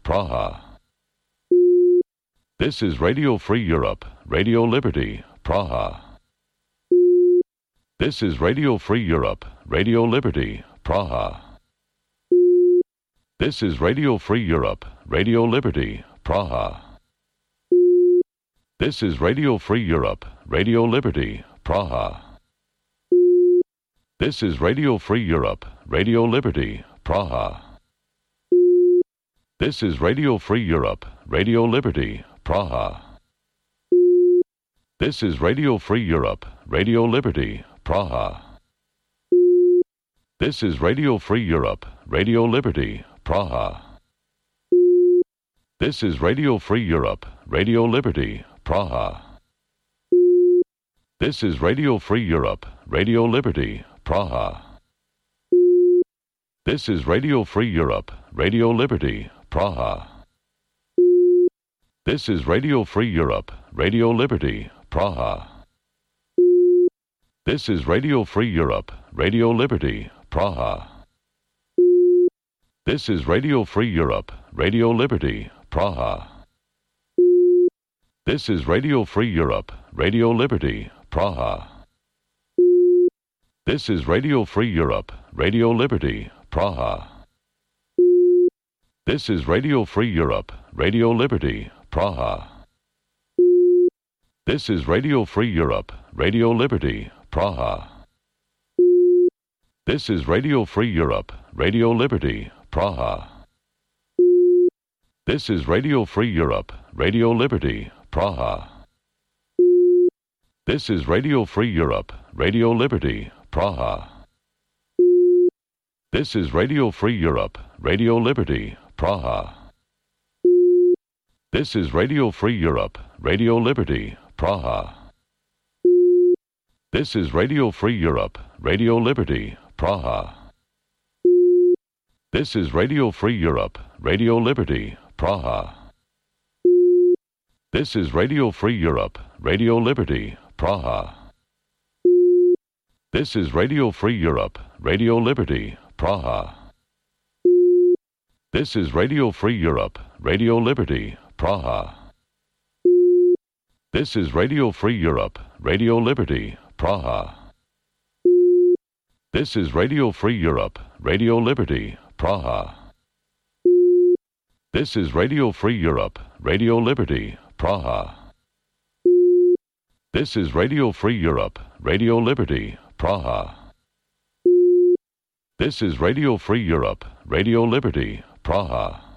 Praha. This is Radio Free Europe, Radio Liberty, Praha. This is Radio Free Europe, Radio Liberty, Praha. This is Radio Free Europe, Radio Liberty, Praha. This is Radio Free Europe, Radio Liberty, Praha. This is Radio Free Europe, Radio Liberty, Praha. This is Radio Free Europe, Radio Liberty, Praha. This is Radio Free Europe, Radio Liberty, Praha. This is Radio Free Europe, Radio Liberty, Praha. This is Radio Free Europe, Radio Liberty, Praha. This is Radio Free Europe, Radio Liberty, Praha. This is Radio Free Europe, Radio Liberty, Praha. This is Radio Free Europe, Radio Liberty, Praha. This is Radio Free Europe, Radio Liberty, Praha. This is Radio Free Europe, Radio Liberty, Praha. This is Radio Free Europe, Radio Liberty, Praha. This is Radio Free Europe, Radio Liberty, Praha. This is Radio Free Europe, Radio Liberty, Praha. This is Radio Free Europe, Radio Liberty, Praha. This is Radio Free Europe, Radio Liberty, Praha. This is Radio Free Europe, Radio Liberty, Praha. This is Radio Free Europe, Radio Liberty, Praha. This is Radio Free Europe, Radio Liberty, Praha. This is Radio Free Europe, Radio Liberty, Praha. This is Radio Free Europe, Radio Liberty, Praha. This is Radio Free Europe, Radio Liberty, Praha. This is Radio Free Europe, Radio Liberty, Praha. This is Radio Free Europe, Radio Liberty, Praha. This is Radio Free Europe, Radio Liberty, Praha. This is Radio Free Europe, Radio Liberty, Praha. This is Radio Free Europe, Radio Liberty, Praha. This is Radio Free Europe, Radio Liberty, Praha. This is Radio Free Europe, Radio Liberty, Praha. This is Radio Free Europe, Radio Liberty, Praha.